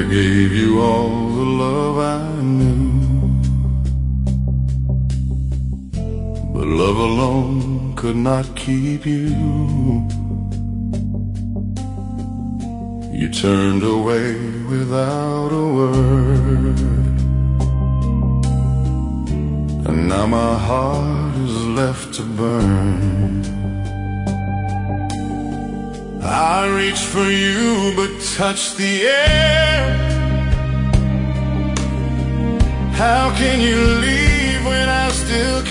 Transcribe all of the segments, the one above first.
gave you all the love I knew, but love alone could not keep you. You turned away without a word, and now my heart is left to burn. I reach for you but touch the air. How can you leave when I still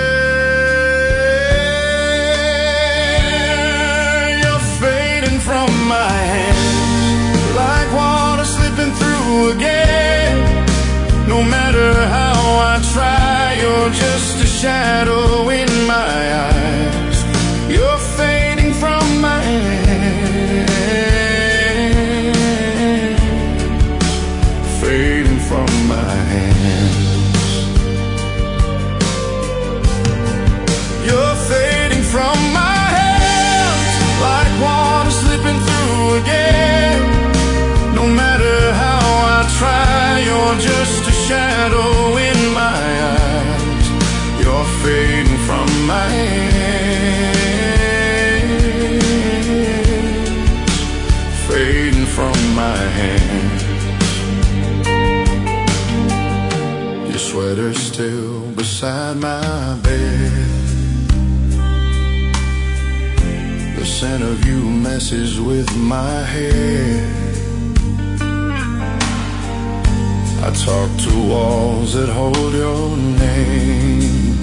care? You're fading from my hands like water slipping through again. No matter how I try, you're just a shadow in my eyes. You're fading from my hands, fading from my hands. You're fading from my hands like water slipping through again. No matter how I try, you're just a shadow in my eyes. You're fading from my hands, fading from my hands. Your sweater's still beside my bed. The scent of you messes with my head. I talk to walls that hold your name,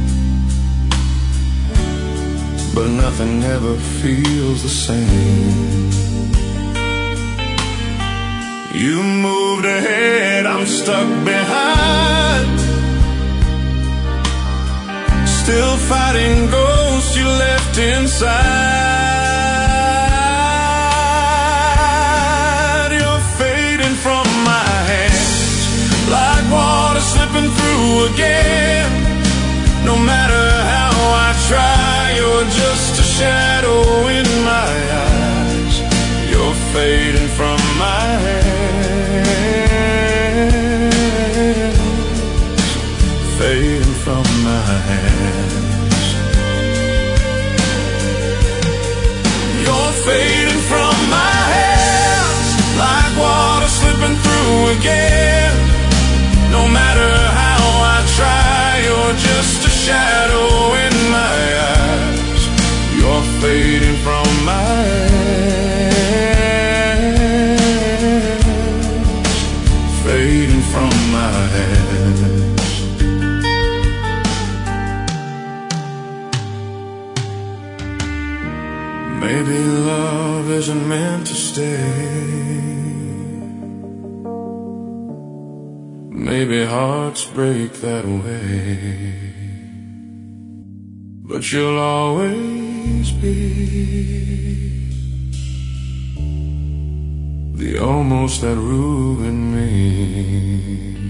but nothing ever feels the same. You moved ahead, I'm stuck behind, still fighting ghosts you left inside. You're fading from my hands like water slipping through again. No matter how I try, you're just a shadow in my eyes. You're fading from my hands, fading from my hands. You're fading from my hands like water slipping through again. No matter how I try, you're just a shadow in my eyes. You're fading from my hands, fading from my hands. Maybe love isn't meant to stay. Maybe hearts break that way, but you'll always be the almost that ruined me.